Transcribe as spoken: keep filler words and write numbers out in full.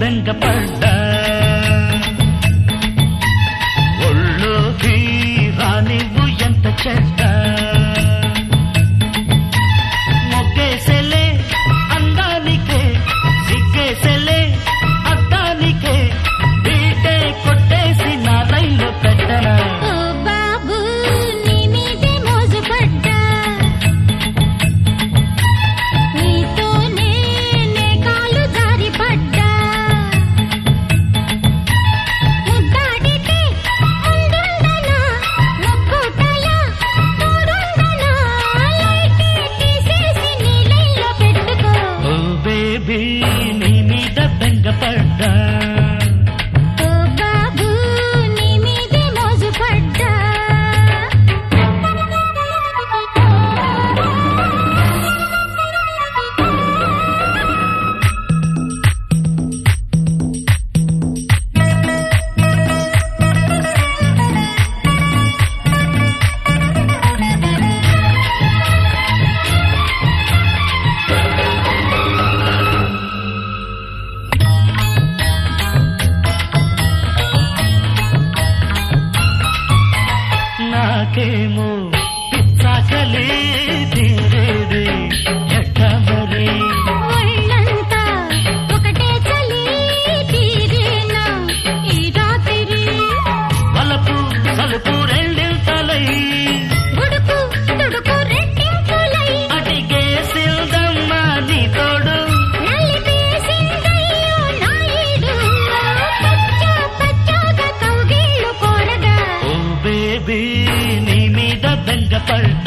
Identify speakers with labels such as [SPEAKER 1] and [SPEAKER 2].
[SPEAKER 1] బెంగపడ్డా ఒళ్ళోకి రానివ్వు ఎంత చెడ్డ మొగ్గేసెలే అందానికే సిగ్గేసెలే అద్దానికే బీటే కొట్టేసి నా రైలు పెట్టనా నీ మీద బెంగపడ్డా
[SPEAKER 2] ఓ బాబు నీ మీదే మోజు పడ్డా
[SPEAKER 1] నాకేమో పిచ్చాకలే తీరేది ఎట్ట మరి
[SPEAKER 2] ఒళ్ళంతా ఒకటే చలి తీరేనా ఈ రాత్రి
[SPEAKER 1] వలపు సలుపు రెండింతలై
[SPEAKER 2] గుడుకు తుడుకు రెట్టింపులై
[SPEAKER 1] అడిగేసిందమ్మా నీ తోడు
[SPEAKER 2] నలిపేసిందయ్యో నాయుడు పచ్చ పచ్చగా కౌగిళ్ళు కోరగా
[SPEAKER 1] ఓ బేబీ నీ మీద బెంగపడ్డా